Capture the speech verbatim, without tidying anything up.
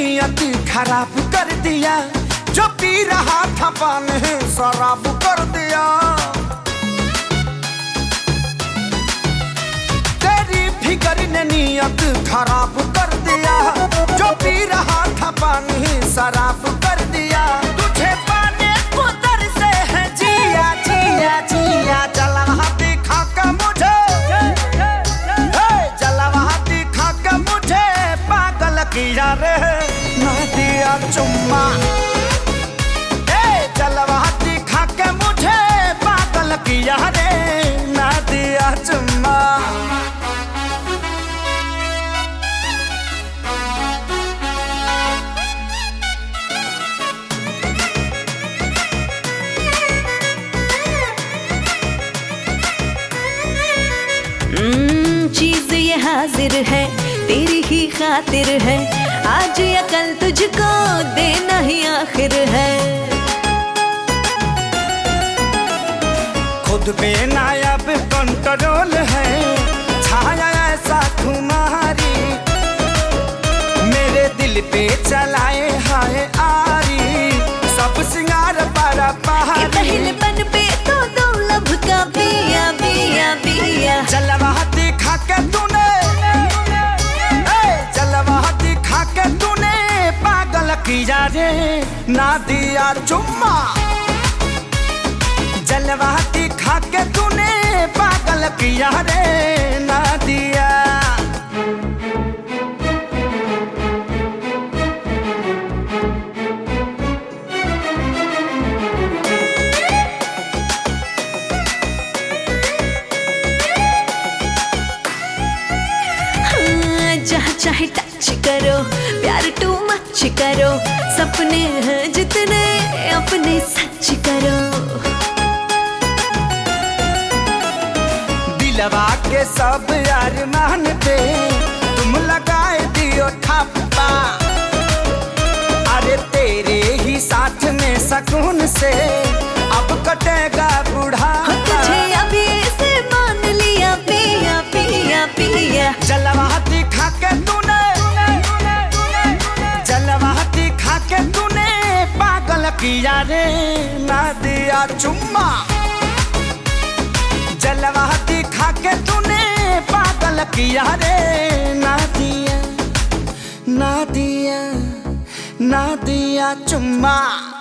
नीयत खराब कर दिया, जो पी रहा था पानी शराब कर दिया। तेरी फिकर ने नीयत खराब कर दिया, जो पी रहा था पानी शराब कर दिया। तुझे पाने को तरसे है जिया जिया जिया, जलवा दिखा के मुझे, जलवा दिखा के मुझे पागल किया रे, ना दिया चुम्मा। जलवा दिखा के मुझे पागल किया रे, ना दिया चुम्मा। चीज ये हाजिर है, तेरी ही खातिर है, आज या कल तुझको देना ही आखिर है। खुद पे नायाब कंट्रोल है, छाया ऐसा तुम्हारी, मेरे दिल पे चलाए हाय आरी, सब सिंगार para पहाड़ी। पहलेपन पे तो दौलभ का पिया पिया पिया, जलवा दिखा के तूने, जलवा दिखा के तूने पागल किया रे, ना दिया चुम्मा। जलवा दिखा के तूने पागल किया रे, ना दिया। जहाँ चाहे टच करो, प्यार टू मच करो, सपने हैं जितने अपने सच करो। दिलवा के सब अरमान पे तुम लगाए दियो ठप्पा, अरे तेरे ही साथ में सुकून से अब कटेगा बुढ़ापा। तुझे अभी से मान लिया पिया पिया पिया, जलवा दिखा के तूने, जलवा दिखा के तूने पागल किया रे, ना दिया चुम्मा। जलवा दिखा के तूने पागल किया रे, ना दिया, ना दिया, ना दिया चुम्मा।